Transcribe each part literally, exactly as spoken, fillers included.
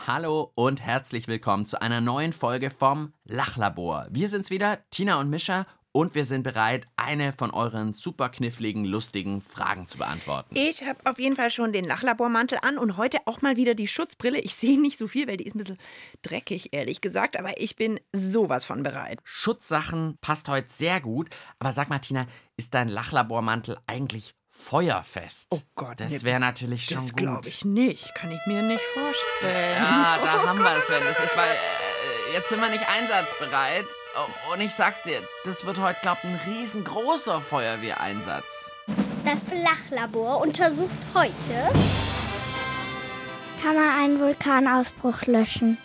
Hallo und herzlich willkommen zu einer neuen Folge vom Lachlabor. Wir sind's wieder, Tina und Mischa, und wir sind bereit, eine von euren super kniffligen, lustigen Fragen zu beantworten. Ich habe auf jeden Fall schon den Lachlabormantel an und heute auch mal wieder die Schutzbrille. Ich sehe nicht so viel, weil die ist ein bisschen dreckig, ehrlich gesagt, aber ich bin sowas von bereit. Schutzsachen passt heute sehr gut, aber sag mal, Tina, ist dein Lachlabormantel eigentlich feuerfest? Oh Gott, das nee, wäre natürlich schon Das gut. glaube ich nicht. Kann ich mir nicht vorstellen. Ja, da haben wir es, wenn das ist, weil äh, jetzt sind wir nicht einsatzbereit. Oh, und ich sag's dir, das wird heute, glaub ich, ein riesengroßer Feuerwehreinsatz. Das Lachlabor untersucht heute: Kann man einen Vulkanausbruch löschen?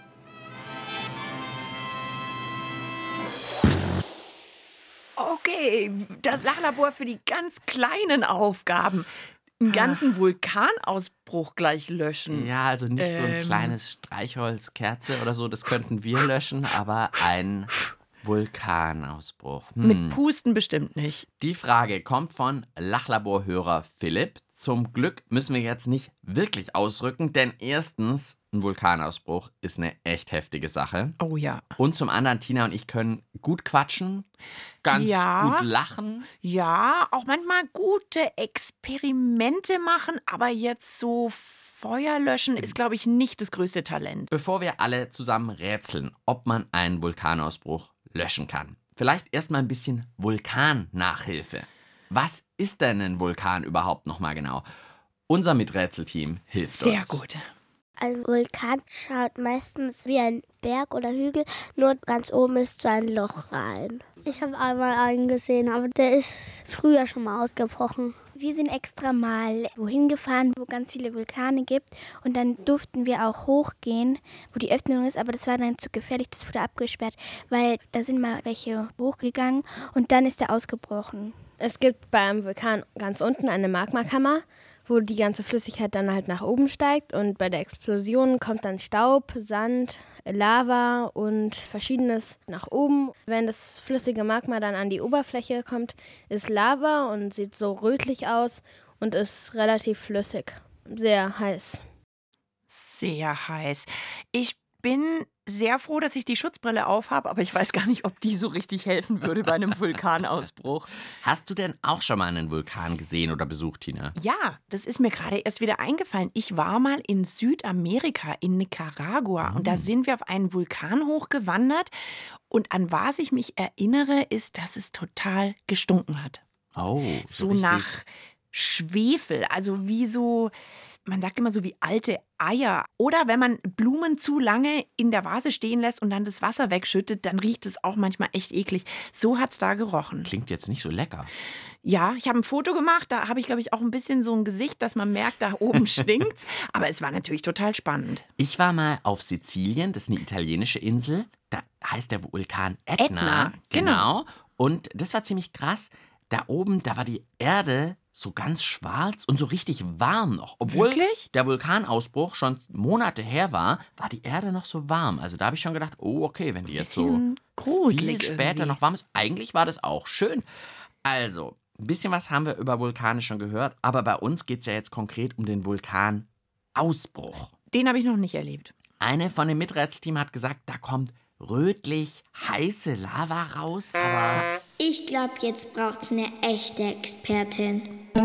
Okay, das Lachlabor für die ganz kleinen Aufgaben. Einen ganzen Vulkanausbruch gleich löschen. Ja, also nicht so ein Ähm. kleines Streichholz, Kerze oder so, das könnten wir löschen, aber ein Vulkanausbruch. Hm. Mit Pusten bestimmt nicht. Die Frage kommt von Lachlaborhörer Philipp. Zum Glück müssen wir jetzt nicht wirklich ausrücken, denn erstens, ein Vulkanausbruch ist eine echt heftige Sache. Oh ja. Und zum anderen, Tina und ich können gut quatschen, ganz Ja. gut lachen. Ja, auch manchmal gute Experimente machen, aber jetzt so Feuer löschen ist, glaube ich, nicht das größte Talent. Bevor wir alle zusammen rätseln, ob man einen Vulkanausbruch löschen kann. Vielleicht erstmal ein bisschen Vulkannachhilfe. Was ist denn ein Vulkan überhaupt nochmal genau? Unser Miträtselteam hilft Sehr uns. gut. Ein Vulkan schaut meistens wie ein Berg oder Hügel, nur ganz oben ist so ein Loch rein. Ich habe einmal einen gesehen, aber der ist früher schon mal ausgebrochen. Wir sind extra mal wohin gefahren, wo ganz viele Vulkane gibt, und dann durften wir auch hochgehen, wo die Öffnung ist, aber das war dann zu gefährlich, das wurde abgesperrt, weil da sind mal welche hochgegangen und dann ist der ausgebrochen. Es gibt beim Vulkan ganz unten eine Magmakammer, wo die ganze Flüssigkeit dann halt nach oben steigt, und bei der Explosion kommt dann Staub, Sand, Lava und Verschiedenes nach oben. Wenn das flüssige Magma dann an die Oberfläche kommt, ist Lava und sieht so rötlich aus und ist relativ flüssig. Sehr heiß. Sehr heiß. Ich bin sehr froh, dass ich die Schutzbrille aufhabe, aber ich weiß gar nicht, ob die so richtig helfen würde bei einem Vulkanausbruch. Hast du denn auch schon mal einen Vulkan gesehen oder besucht, Tina? Ja, das ist mir gerade erst wieder eingefallen. Ich war mal in Südamerika, in Nicaragua, und da sind wir auf einen Vulkan hochgewandert. Und an was ich mich erinnere, ist, dass es total gestunken hat. Oh, So richtig. nach Schwefel, also wie so, man sagt immer so wie alte Eier. Oder wenn man Blumen zu lange in der Vase stehen lässt und dann das Wasser wegschüttet, dann riecht es auch manchmal echt eklig. So hat's da gerochen. Klingt jetzt nicht so lecker. Ja, ich habe ein Foto gemacht, da habe ich, glaube ich, auch ein bisschen so ein Gesicht, dass man merkt, da oben stinkt's. Aber es war natürlich total spannend. Ich war mal auf Sizilien, das ist eine italienische Insel. Da heißt der Vulkan Ätna. Ätna, genau. Genau. Und das war ziemlich krass. Da oben, da war die Erde so ganz schwarz und so richtig warm noch. Obwohl Wirklich? der Vulkanausbruch schon Monate her war, war die Erde noch so warm. Also da habe ich schon gedacht, oh okay, wenn die jetzt so Bisschen gruselig viel später irgendwie. noch warm ist. Eigentlich war das auch schön. Also, ein bisschen was haben wir über Vulkane schon gehört, aber bei uns geht es ja jetzt konkret um den Vulkanausbruch. Den habe ich noch nicht erlebt. Eine von dem Miträtselteam hat gesagt, da kommt rötlich heiße Lava raus, aber Ich glaube, jetzt braucht's eine echte Expertin.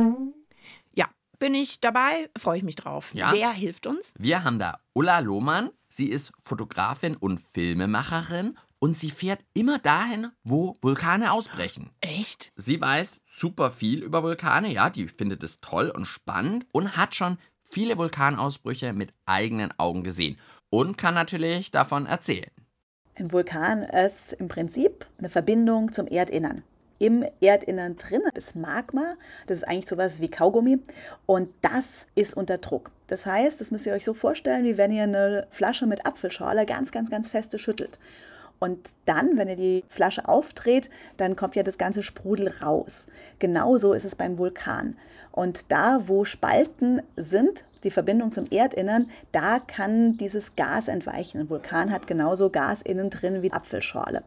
Ja, bin ich dabei, freue ich mich drauf. Ja? Wer hilft uns? wir haben da Ulla Lohmann. Sie ist Fotografin und Filmemacherin und sie fährt immer dahin, wo Vulkane ausbrechen. Echt? Sie weiß super viel über Vulkane, ja, die findet es toll und spannend und hat schon viele Vulkanausbrüche mit eigenen Augen gesehen und kann natürlich davon erzählen. Ein Vulkan ist im Prinzip eine Verbindung zum Erdinnern. Im Erdinnern drin ist Magma, das ist eigentlich sowas wie Kaugummi, und das ist unter Druck. Das heißt, das müsst ihr euch so vorstellen, wie wenn ihr eine Flasche mit Apfelschorle ganz, ganz, ganz feste schüttelt. Und dann, wenn ihr die Flasche aufdreht, dann kommt ja das ganze Sprudel raus. Genauso ist es beim Vulkan. Und da, wo Spalten sind, die Verbindung zum Erdinnern, da kann dieses Gas entweichen. Ein Vulkan hat genauso Gas innen drin wie Apfelschorle.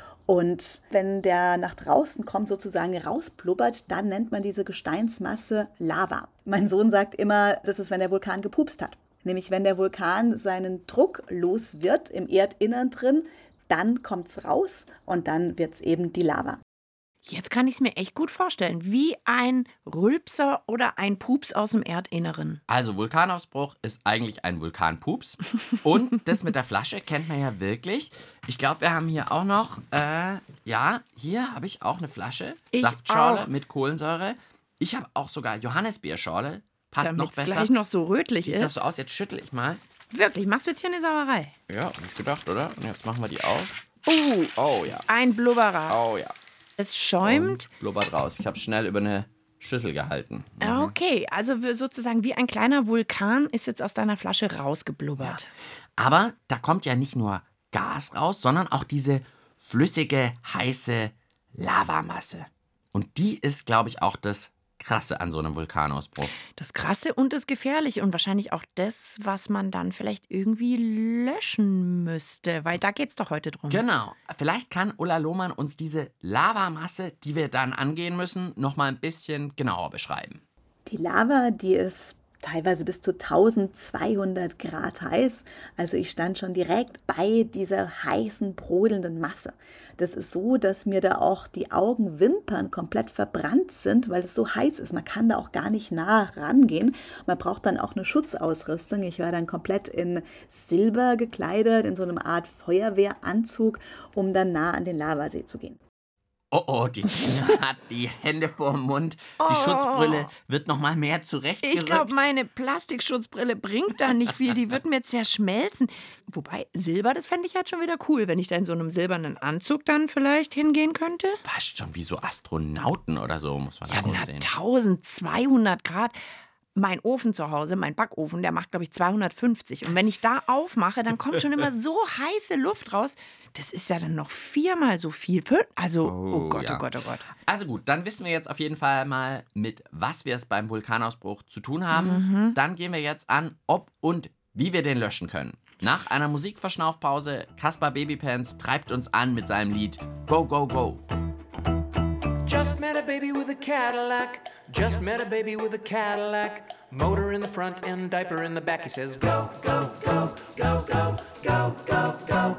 Und wenn der nach draußen kommt, sozusagen rausblubbert, dann nennt man diese Gesteinsmasse Lava. Mein Sohn sagt immer, das ist, wenn der Vulkan gepupst hat. Nämlich wenn der Vulkan seinen Druck los wird im Erdinnern drin, dann kommt es raus und dann wird es eben die Lava. Jetzt kann ich es mir echt gut vorstellen, wie ein Rülpser oder ein Pups aus dem Erdinneren. Also Vulkanausbruch ist eigentlich ein Vulkanpups. Und das mit der Flasche kennt man ja wirklich. Ich glaube, wir haben hier auch noch, äh, ja, hier habe ich auch eine Flasche. Ich Saftschorle auch. mit Kohlensäure. Ich habe auch sogar Johannisbeerschorle. Passt noch Damit es besser. gleich noch so rötlich Sieht noch ist. so aus, jetzt schüttel ich mal. Wirklich, machst du jetzt hier eine Sauerei? Ja, hab ich gedacht, oder? Und jetzt machen wir die auf. Uh, Oh ja, ein Blubberer. oh ja. Es schäumt. Blubbert raus. Ich habe schnell über eine Schüssel gehalten. Okay, also wir- sozusagen wie ein kleiner Vulkan ist jetzt aus deiner Flasche rausgeblubbert. Aber da kommt ja nicht nur Gas raus, sondern auch diese flüssige, heiße Lavamasse. Und die ist, glaube ich, auch das Krasse an so einem Vulkanausbruch. Das Krasse und das Gefährliche und wahrscheinlich auch das, was man dann vielleicht irgendwie löschen müsste, weil da geht's doch heute drum. Genau. Vielleicht kann Ulla Lohmann uns diese Lavamasse, die wir dann angehen müssen, noch mal ein bisschen genauer beschreiben. Die Lava, die ist teilweise bis zu eintausendzweihundert Grad heiß. Also ich stand schon direkt bei dieser heißen, brodelnden Masse. Das ist so, dass mir da auch die Augenwimpern komplett verbrannt sind, weil es so heiß ist. Man kann da auch gar nicht nah rangehen. Man braucht dann auch eine Schutzausrüstung. Ich war dann komplett in Silber gekleidet, in so einer Art Feuerwehranzug, um dann nah an den Lavasee zu gehen. Oh, oh, die Tina hat die Hände vorm Mund. Die Oh. Schutzbrille wird noch mal mehr zurechtgerückt. Ich glaube, meine Plastikschutzbrille bringt da nicht viel. Die wird mir zerschmelzen. Wobei, Silber, das fände ich halt schon wieder cool, wenn ich da in so einem silbernen Anzug dann vielleicht hingehen könnte. Fast schon wie so Astronauten oder so, muss man Ja, da na, aussehen. eintausendzweihundert Grad. Mein Ofen zu Hause, mein Backofen, der macht, glaube ich, zweihundertfünfzig. Und wenn ich da aufmache, dann kommt schon immer so heiße Luft raus. Das ist ja dann noch viermal so viel. Fün- Also, oh, Oh, Gott, ja. oh Gott, oh Gott. Also gut, dann wissen wir jetzt auf jeden Fall mal, mit was wir es beim Vulkanausbruch zu tun haben. Dann gehen wir jetzt an, ob und wie wir den löschen können. Nach einer Musikverschnaufpause, Caspar Babypants treibt uns an mit seinem Lied Go, Go, Go. Just met a baby with a Cadillac. Just met a baby with a Cadillac. Motor in the front and diaper in the back. He says, go, go, go, go, go, go, go, go.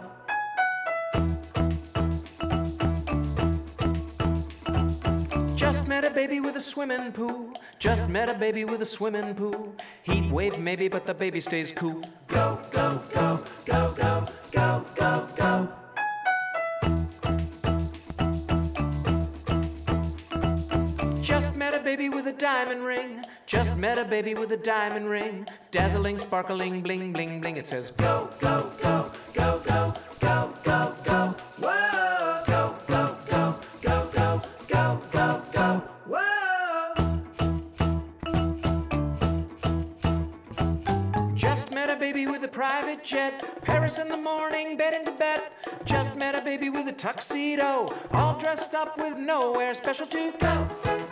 Just met a baby with a swimming pool. Just met a baby with a swimming pool. Heat wave maybe, but the baby stays cool. Go, go, go, go, go, go, go, go. Just met a baby with a diamond ring. Just met a baby with a diamond ring. Dazzling, sparkling, bling, bling, bling. It says go, go, go, go, go, go, go, go. Whoa! Go, go, go, go, go, go, go, go. Whoa! Just met a baby with a private jet. Paris in the morning, bed in Tibet. Just met a baby with a tuxedo. All dressed up with nowhere special to go.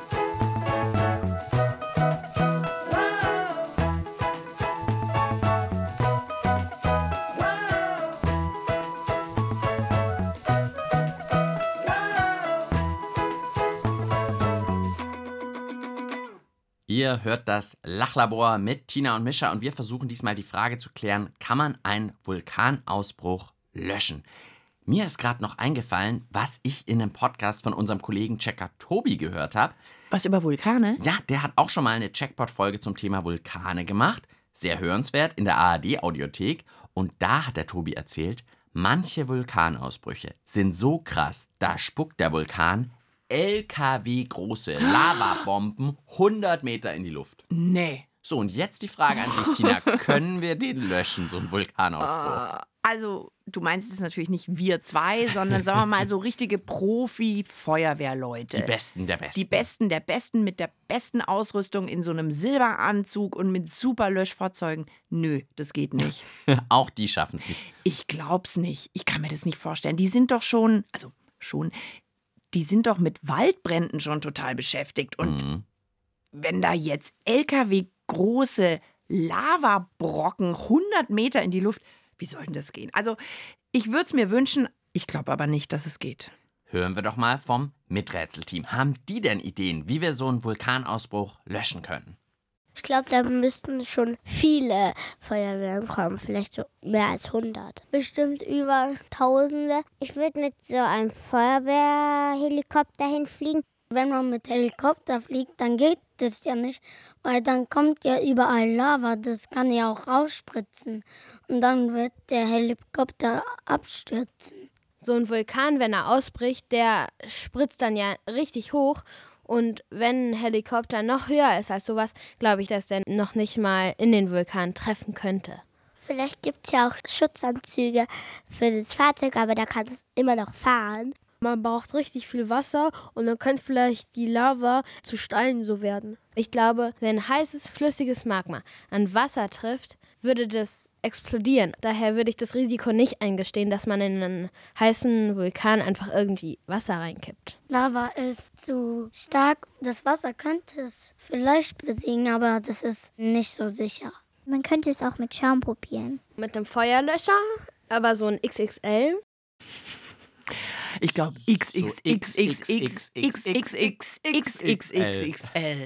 Ihr hört das Lachlabor mit Tina und Mischa und wir versuchen diesmal die Frage zu klären, kann man einen Vulkanausbruch löschen? Mir ist gerade noch eingefallen, was ich in einem Podcast von unserem Kollegen Checker Tobi gehört habe. Was über Vulkane? Ja, der hat auch schon mal eine Checkpot-Folge zum Thema Vulkane gemacht. Sehr hörenswert in der A R D-Audiothek. Und da hat der Tobi erzählt, manche Vulkanausbrüche sind so krass, da spuckt der Vulkan L K W-große Lavabomben hundert Meter in die Luft. Nee. So, und jetzt die Frage an dich, Tina. Können wir den löschen, so einen Vulkanausbruch? Also, du meinst es natürlich nicht wir zwei, sondern sagen wir mal so richtige Profi-Feuerwehrleute. Die Besten der Besten. Die Besten der Besten mit der besten Ausrüstung in so einem Silberanzug und mit super Löschfahrzeugen. Nö, das geht nicht. Auch die schaffen es nicht. Ich glaub's nicht. Ich kann mir das nicht vorstellen. Die sind doch schon, also schon, die sind doch mit Waldbränden schon total beschäftigt. Und Mhm. wenn da jetzt L K W-große Lavabrocken hundert Meter in die Luft, wie soll denn das gehen? Also, ich würde es mir wünschen, ich glaube aber nicht, dass es geht. Hören wir doch mal vom Miträtselteam. Haben die denn Ideen, wie wir so einen Vulkanausbruch löschen können? Ich glaube, da müssten schon viele Feuerwehren kommen, vielleicht so mehr als hundert. Bestimmt über Tausende. Ich würde mit so einem Feuerwehrhelikopter hinfliegen. Wenn man mit Helikopter fliegt, dann geht das ja nicht, weil dann kommt ja überall Lava, das kann ja auch rausspritzen. Und dann wird der Helikopter abstürzen. So ein Vulkan, wenn er ausbricht, der spritzt dann ja richtig hoch. Und wenn ein Helikopter noch höher ist als sowas, glaube ich, dass der noch nicht mal in den Vulkan treffen könnte. Vielleicht gibt es ja auch Schutzanzüge für das Fahrzeug, aber da kann es immer noch fahren. Man braucht richtig viel Wasser und dann könnte vielleicht die Lava zu Steinen so werden. Ich glaube, wenn heißes, flüssiges Magma an Wasser trifft, würde das explodieren. Daher würde ich das Risiko nicht eingestehen, dass man in einen heißen Vulkan einfach irgendwie Wasser reinkippt. Lava ist zu stark. Das Wasser könnte es vielleicht besiegen, aber das ist nicht so sicher. Man könnte es auch mit Schaum probieren. Mit einem Feuerlöscher, aber so ein X X L. Ich glaube, X X X X X X X X X X L.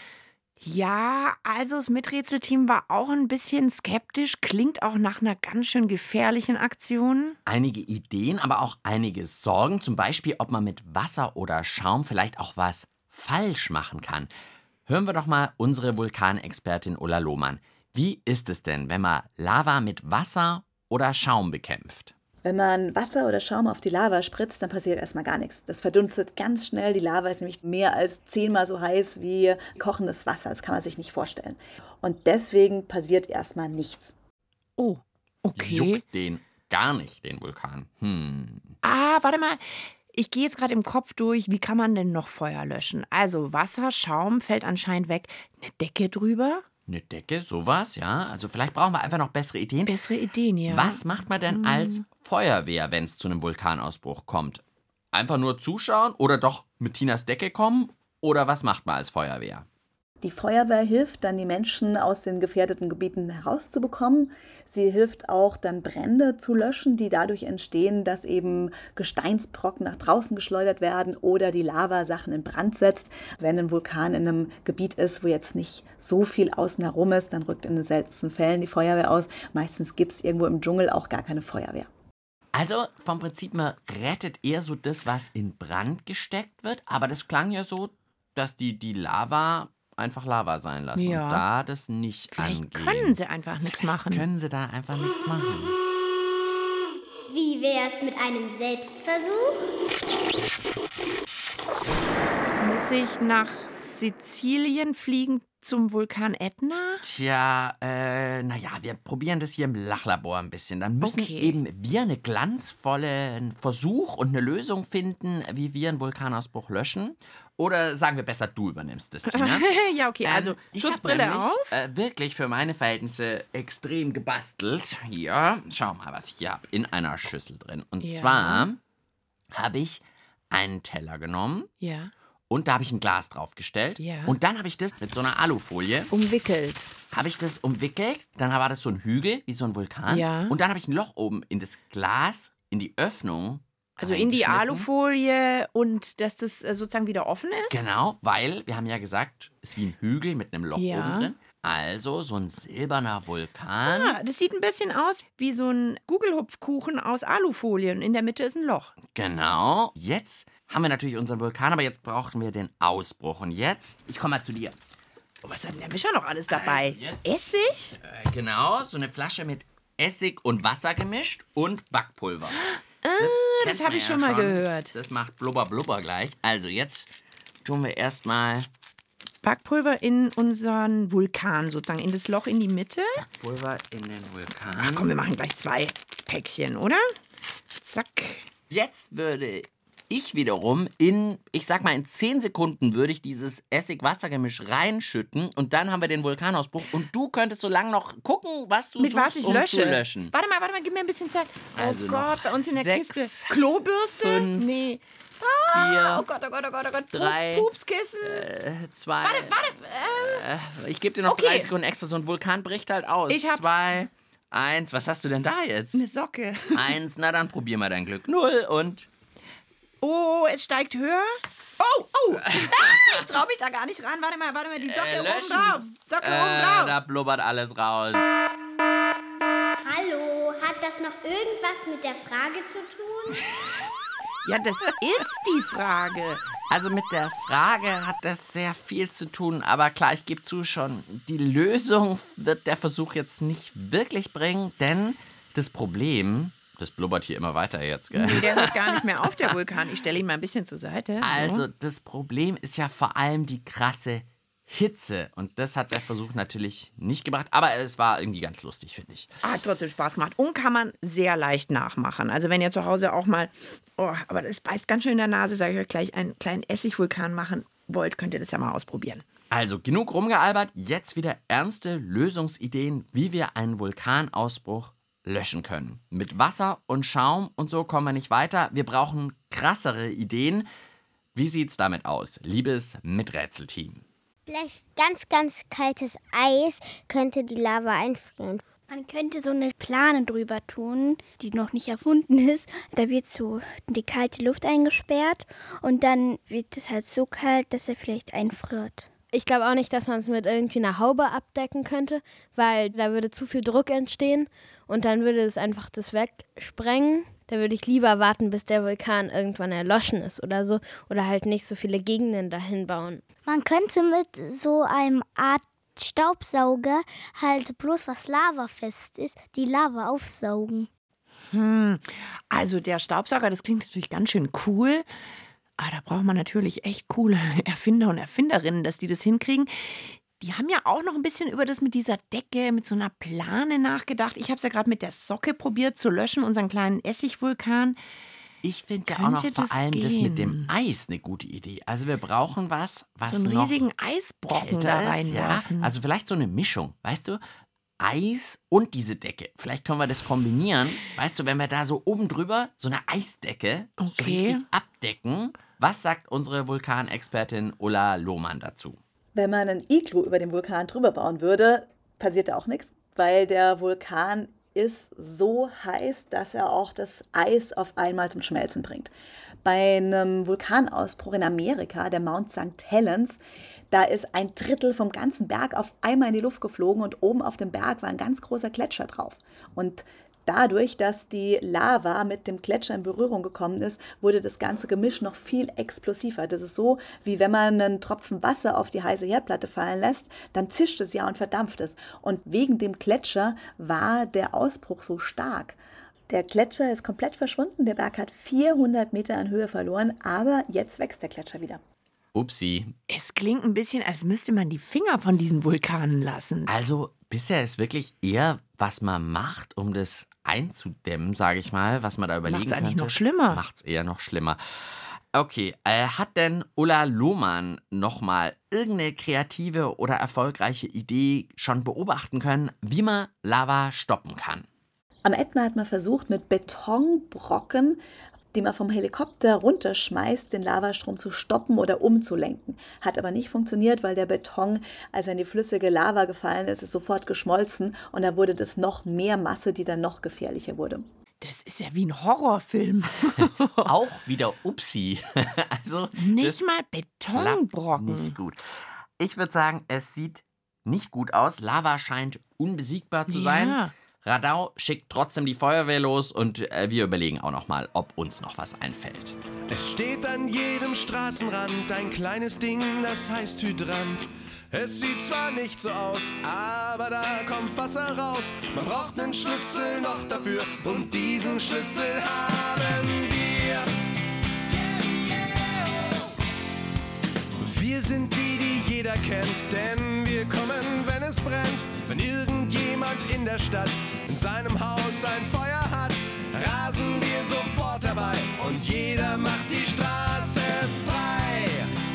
Ja, also das Miträtselteam war auch ein bisschen skeptisch. Klingt auch nach einer ganz schön gefährlichen Aktion. Einige Ideen, aber auch einige Sorgen. Zum Beispiel, ob man mit Wasser oder Schaum vielleicht auch was falsch machen kann. Hören wir doch mal unsere Vulkanexpertin Ulla Lohmann. Wie ist es denn, wenn man Lava mit Wasser oder Schaum bekämpft? Wenn man Wasser oder Schaum auf die Lava spritzt, dann passiert erstmal gar nichts. Das verdunstet ganz schnell. Die Lava ist nämlich mehr als zehnmal so heiß wie kochendes Wasser. Das kann man sich nicht vorstellen. Und deswegen passiert erstmal nichts. Oh, okay. Juckt den gar nicht, den Vulkan. Hm. Ah, warte mal. Ich gehe jetzt gerade im Kopf durch, wie kann man denn noch Feuer löschen? Also Wasser, Schaum fällt anscheinend weg. Eine Decke drüber? Eine Decke, sowas, ja. Also vielleicht brauchen wir einfach noch bessere Ideen. Bessere Ideen, ja. Was macht man denn Hm. als Feuerwehr, wenn es zu einem Vulkanausbruch kommt? Einfach nur zuschauen oder doch mit Tinas Decke kommen? Oder was macht man als Feuerwehr? Die Feuerwehr hilft dann, die Menschen aus den gefährdeten Gebieten herauszubekommen. Sie hilft auch dann, Brände zu löschen, die dadurch entstehen, dass eben Gesteinsbrocken nach draußen geschleudert werden oder die Lava Sachen in Brand setzt. Wenn ein Vulkan in einem Gebiet ist, wo jetzt nicht so viel außen herum ist, dann rückt in den seltensten Fällen die Feuerwehr aus. Meistens gibt es irgendwo im Dschungel auch gar keine Feuerwehr. Also vom Prinzip, man rettet eher so das, was in Brand gesteckt wird. Aber das klang ja so, dass die, die Lava einfach Lava sein lassen Ja. und da das nicht Vielleicht angehen. können sie einfach nichts machen. Können sie da einfach nichts machen. Wie wär's mit einem Selbstversuch? Muss ich nach Sizilien fliegen zum Vulkan Ätna? Tja, äh, naja, wir probieren das hier im Lachlabor ein bisschen. Dann müssen Okay. eben wir einen glanzvollen Versuch und eine Lösung finden, wie wir einen Vulkanausbruch löschen. Oder sagen wir besser, du übernimmst das, Tina. Ja, okay, also Ähm, ich hab Schutzbrille nämlich, auf. Äh, wirklich für meine Verhältnisse extrem gebastelt. Hier, schau mal, was ich hier habe. In einer Schüssel drin. Und Ja. zwar habe ich einen Teller genommen Ja, und da habe ich ein Glas draufgestellt. Ja. Und dann habe ich das mit so einer Alufolie, umwickelt. habe ich das umwickelt. Dann war das so ein Hügel, wie so ein Vulkan. Ja. Und dann habe ich ein Loch oben in das Glas, in die Öffnung. Also in die reingeschnitten. Alufolie und dass das äh, sozusagen wieder offen ist? Genau, weil wir haben ja gesagt, es ist wie ein Hügel mit einem Loch Ja. oben drin. Also so ein silberner Vulkan. Ah, das sieht ein bisschen aus wie so ein Gugelhupfkuchen aus Alufolie und in der Mitte ist ein Loch. Genau. Jetzt haben wir natürlich unseren Vulkan, aber jetzt brauchen wir den Ausbruch. Und jetzt, ich komme mal zu dir. Oh, was hat denn der Mischer noch alles dabei? Also jetzt- Essig? Äh, genau, so eine Flasche mit Essig und Wasser gemischt und Backpulver. Das, kennt das hab man ich schon mal gehört. Das macht blubber blubber gleich. Also jetzt tun wir erstmal Backpulver in unseren Vulkan sozusagen, in das Loch in die Mitte. Pulver in den Vulkan. Ach komm, wir machen gleich zwei Päckchen, oder? Zack. Jetzt würde ich wiederum in, ich sag mal in zehn Sekunden würde ich dieses Essig-Wasser-Gemisch reinschütten und dann haben wir den Vulkanausbruch und du könntest so lange noch gucken, was du Mit suchst, was ich um lösche. zu löschen. Warte mal, warte mal, gib mir ein bisschen Zeit. Oh Also Gott, noch bei uns in der sechs, Kiste. Klobürste? fünf, Nee. Vier, Oh Gott, oh Gott, oh Gott, oh Gott. drei, Pupskissen. äh, zwei. warte, warte. Äh, Ich gebe dir noch okay. drei Sekunden extra, so ein Vulkan bricht halt aus. Ich hab's. Zwei, eins, was hast du denn da jetzt? eine Socke. Eins, na dann probier mal dein Glück. Null und Oh, es steigt höher. Oh, Oh, oh. Ah, ich traue mich da gar nicht ran. Warte mal, warte mal, die Socke Äh, oben löschen. drauf. Socke Äh, oben drauf. da blubbert alles raus. Hallo, hat das noch irgendwas mit der Frage zu tun? Ja, das ist die Frage. Also mit der Frage hat das sehr viel zu tun, aber klar, ich gebe zu schon, die Lösung wird der Versuch jetzt nicht wirklich bringen, denn das Problem, das blubbert hier immer weiter jetzt, gell? Nee, der hört gar nicht mehr auf, der Vulkan. Ich stelle ihn mal ein bisschen zur Seite. Also das Problem ist ja vor allem die krasse Hitze und das hat der Versuch natürlich nicht gebracht, aber es war irgendwie ganz lustig, finde ich. Hat trotzdem Spaß gemacht und kann man sehr leicht nachmachen. Also wenn ihr zu Hause auch mal, oh, aber das beißt ganz schön in der Nase, sage ich euch gleich, einen kleinen Essigvulkan machen wollt, könnt ihr das ja mal ausprobieren. Also genug rumgealbert, jetzt wieder ernste Lösungsideen, wie wir einen Vulkanausbruch löschen können. Mit Wasser und Schaum und so kommen wir nicht weiter. Wir brauchen krassere Ideen. Wie sieht's damit aus, liebes Miträtselteam? Vielleicht ganz, ganz kaltes Eis könnte die Lava einfrieren. Man könnte so eine Plane drüber tun, die noch nicht erfunden ist. Da wird so die kalte Luft eingesperrt und dann wird es halt so kalt, dass er vielleicht einfriert. Ich glaube auch nicht, dass man es mit irgendwie einer Haube abdecken könnte, weil da würde zu viel Druck entstehen und dann würde es einfach das wegsprengen. Da würde ich lieber warten, bis der Vulkan irgendwann erloschen ist oder so. Oder halt nicht so viele Gegenden dahin bauen. Man könnte mit so einem Art Staubsauger halt bloß was lavafest ist, die Lava aufsaugen. Hm. Also der Staubsauger, das klingt natürlich ganz schön cool. Aber da braucht man natürlich echt coole Erfinder und Erfinderinnen, dass die das hinkriegen. Die haben ja auch noch ein bisschen über das mit dieser Decke, mit so einer Plane nachgedacht. Ich habe es ja gerade mit der Socke probiert zu löschen, unseren kleinen Essigvulkan. Ich finde ja auch noch Könnte vor das allem das gehen? mit dem Eis eine gute Idee. Also wir brauchen was, was So einen noch riesigen Eisbrocken kälter da ist, ja. reinwerfen. Also vielleicht so eine Mischung, weißt du? Eis und diese Decke. Vielleicht können wir das kombinieren. Weißt du, wenn wir da so oben drüber so eine Eisdecke so Okay. richtig abdecken. Was sagt unsere Vulkanexpertin Ulla Lohmann dazu? Wenn man ein Iglu über dem Vulkan drüber bauen würde, passiert da auch nichts, weil der Vulkan ist so heiß, dass er auch das Eis auf einmal zum Schmelzen bringt. Bei einem Vulkanausbruch in Amerika, der Mount Sankt Helens, da ist ein Drittel vom ganzen Berg auf einmal in die Luft geflogen und oben auf dem Berg war ein ganz großer Gletscher drauf. Und dadurch, dass die Lava mit dem Gletscher in Berührung gekommen ist, wurde das ganze Gemisch noch viel explosiver. Das ist so, wie wenn man einen Tropfen Wasser auf die heiße Herdplatte fallen lässt, dann zischt es ja und verdampft es. Und wegen dem Gletscher war der Ausbruch so stark. Der Gletscher ist komplett verschwunden, der Berg hat vierhundert Meter an Höhe verloren, aber jetzt wächst der Gletscher wieder. Upsi. Es klingt ein bisschen, als müsste man die Finger von diesen Vulkanen lassen. Also bisher ist wirklich eher, was man macht, um das einzudämmen, sage ich mal, was man da überlegen Macht's eigentlich könnte. noch schlimmer. Macht's eher noch schlimmer. Okay, äh, hat denn Ulla Lohmann nochmal irgendeine kreative oder erfolgreiche Idee schon beobachten können, wie man Lava stoppen kann? Am Ätna hat man versucht, mit Betonbrocken, die man vom Helikopter runterschmeißt, den Lavastrom zu stoppen oder umzulenken. Hat aber nicht funktioniert, weil der Beton, als er in die flüssige Lava gefallen ist, ist sofort geschmolzen und dann wurde das noch mehr Masse, die dann noch gefährlicher wurde. Das ist ja wie ein Horrorfilm. Auch wieder Upsi. Also Nicht das mal Betonbrocken. klappt nicht gut. Ich würde sagen, es sieht nicht gut aus. Lava scheint unbesiegbar zu sein. Ja. Radau schickt trotzdem die Feuerwehr los und äh, wir überlegen auch noch mal, ob uns noch was einfällt. Es steht an jedem Straßenrand ein kleines Ding, das heißt Hydrant. Es sieht zwar nicht so aus, aber da kommt Wasser raus. Man braucht einen Schlüssel noch dafür und diesen Schlüssel haben wir. Wir sind die, die jeder kennt, denn wir kommen, wenn es brennt. Wenn irgendjemand in der Stadt in seinem Haus ein Feuer hat, rasen wir sofort dabei und jeder macht die Straße frei.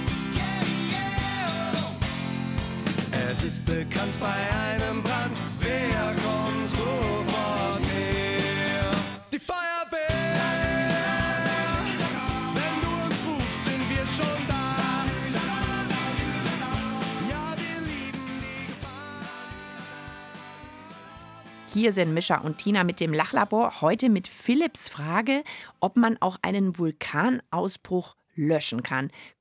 Es ist bekannt bei einem Brand, wer kommt sofort her? Die Feuerwehr! Wenn du uns rufst, sind wir schon da. Ja, wir lieben die Gefahr. Hier sind Mischa und Tina mit dem Lachlabor. Heute mit Philipps Frage, ob man auch einen Vulkanausbruch löschen kann.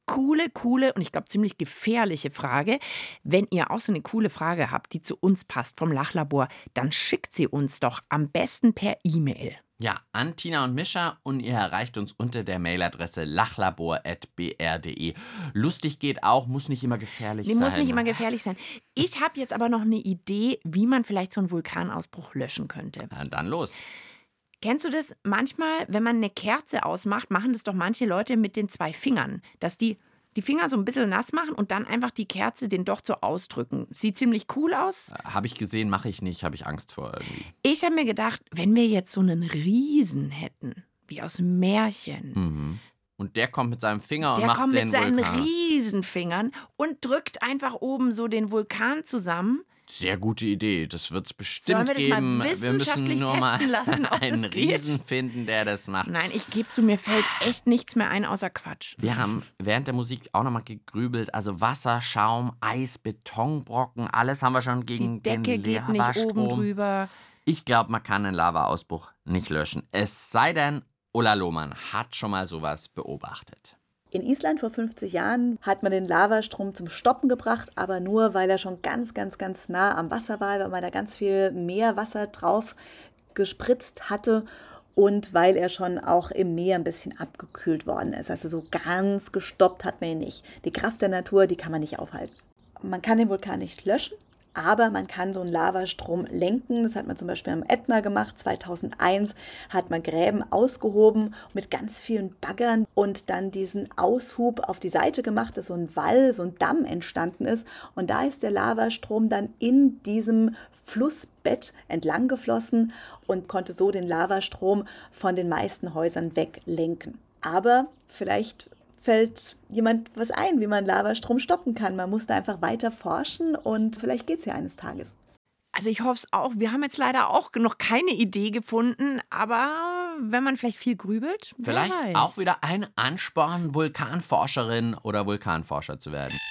coole, coole und ich glaube ziemlich gefährliche Frage. Wenn ihr auch so eine coole Frage habt, die zu uns passt vom Lachlabor, dann schickt sie uns doch am besten per E-Mail. Ja, an Tina und Mischa und ihr erreicht uns unter der Mailadresse lachlabor at b r punkt d e. Lustig geht auch, muss nicht immer gefährlich Die sein. muss nicht immer gefährlich sein. Ich habe jetzt aber noch eine Idee, wie man vielleicht so einen Vulkanausbruch löschen könnte. Na, dann los. Kennst du das? Manchmal, wenn man eine Kerze ausmacht, machen das doch manche Leute mit den zwei Fingern, dass die die Finger so ein bisschen nass machen und dann einfach die Kerze den Docht so ausdrücken. Sieht ziemlich cool aus. Habe ich gesehen, mache ich nicht, habe ich Angst vor irgendwie. Ich habe mir gedacht, wenn wir jetzt so einen Riesen hätten, wie aus einem Märchen. Mhm. Und der kommt mit seinem Finger und Der macht kommt den mit seinen Vulkan. Riesenfingern und drückt einfach oben so den Vulkan zusammen. Sehr gute Idee, das wird es bestimmt Sollen wir das geben. mal Wir müssen wissenschaftlich nur mal testen lassen, ob einen das geht? Riesen finden, der das macht. Nein, ich gebe zu, mir fällt echt nichts mehr ein außer Quatsch. Wir haben während der Musik auch nochmal gegrübelt. Also Wasser, Schaum, Eis, Betonbrocken, alles haben wir schon gegen Die Decke den geht nicht Lavastrom. oben drüber. Ich glaube, man kann einen Lavaausbruch nicht löschen. Es sei denn, Ulla Lohmann hat schon mal sowas beobachtet. In Island vor fünfzig Jahren hat man den Lavastrom zum Stoppen gebracht, aber nur, weil er schon ganz, ganz, ganz nah am Wasser war, weil man da ganz viel Meerwasser drauf gespritzt hatte und weil er schon auch im Meer ein bisschen abgekühlt worden ist. Also so ganz gestoppt hat man ihn nicht. Die Kraft der Natur, die kann man nicht aufhalten. Man kann den Vulkan nicht löschen, aber man kann so einen Lavastrom lenken. Das hat man zum Beispiel am Ätna gemacht. zweitausendeins hat man Gräben ausgehoben mit ganz vielen Baggern und dann diesen Aushub auf die Seite gemacht, dass so ein Wall, so ein Damm entstanden ist. Und da ist der Lavastrom dann in diesem Flussbett entlang geflossen und konnte so den Lavastrom von den meisten Häusern weglenken. Aber vielleicht fällt jemand was ein, wie man Lavastrom stoppen kann. Man muss da einfach weiter forschen und vielleicht geht es ja eines Tages. Also ich hoffe es auch. Wir haben jetzt leider auch noch keine Idee gefunden, aber wenn man vielleicht viel grübelt, Vielleicht wer weiß. auch wieder ein Ansporn, Vulkanforscherin oder Vulkanforscher zu werden.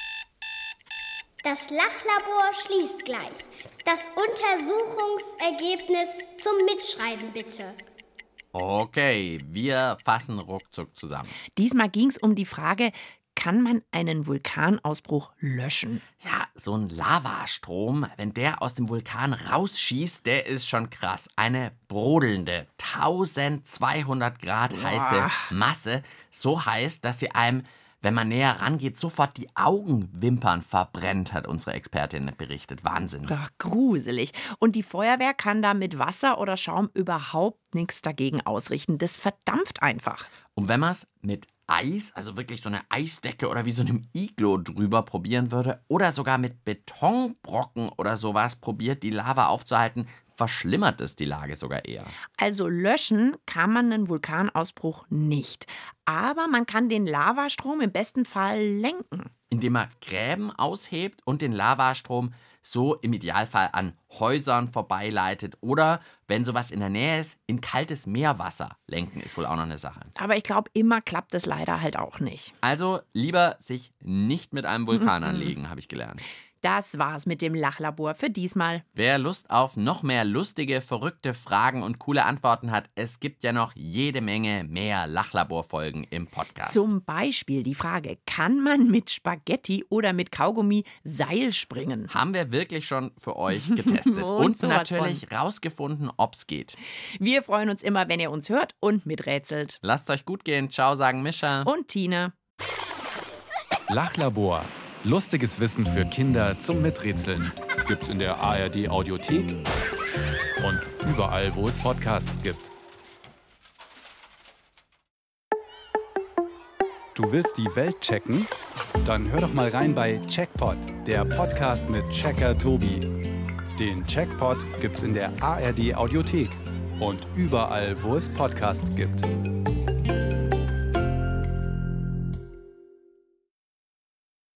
Das Lachlabor schließt gleich. Das Untersuchungsergebnis zum Mitschreiben bitte. Okay, wir fassen ruckzuck zusammen. Diesmal ging es um die Frage, kann man einen Vulkanausbruch löschen? Ja, so ein Lavastrom, wenn der aus dem Vulkan rausschießt, der ist schon krass. Eine brodelnde, eintausendzweihundert Grad heiße Masse. So heiß, dass sie einem, wenn man näher rangeht, sofort die Augenwimpern verbrennt, hat unsere Expertin berichtet. Wahnsinn. Ach, gruselig. Und die Feuerwehr kann da mit Wasser oder Schaum überhaupt nichts dagegen ausrichten. Das verdampft einfach. Und wenn man es mit Eis, also wirklich so eine Eisdecke oder wie so einem Iglo drüber probieren würde oder sogar mit Betonbrocken oder sowas probiert, die Lava aufzuhalten, verschlimmert es die Lage sogar eher. Also löschen kann man einen Vulkanausbruch nicht. Aber man kann den Lavastrom im besten Fall lenken. Indem man Gräben aushebt und den Lavastrom so im Idealfall an Häusern vorbeileitet oder, wenn sowas in der Nähe ist, in kaltes Meerwasser lenken ist wohl auch noch eine Sache. Aber ich glaube, immer klappt es leider halt auch nicht. Also lieber sich nicht mit einem Vulkan anlegen, habe ich gelernt. Das war's mit dem Lachlabor für diesmal. Wer Lust auf noch mehr lustige, verrückte Fragen und coole Antworten hat, es gibt ja noch jede Menge mehr Lachlabor-Folgen im Podcast. Zum Beispiel die Frage, kann man mit Spaghetti oder mit Kaugummi Seil springen? Haben wir wirklich schon für euch getestet. Und und sowas natürlich von. rausgefunden, ob's geht. Wir freuen uns immer, wenn ihr uns hört und miträtselt. Lasst euch gut gehen. Ciao, sagen Mischa. Und Tina. Lachlabor. Lustiges Wissen für Kinder zum Miträtseln. Gibt's in der A R D Audiothek und überall, wo es Podcasts gibt. Du willst die Welt checken? Dann hör doch mal rein bei Checkpot, der Podcast mit Checker Tobi. Den Checkpot gibt's in der A R D Audiothek und überall, wo es Podcasts gibt.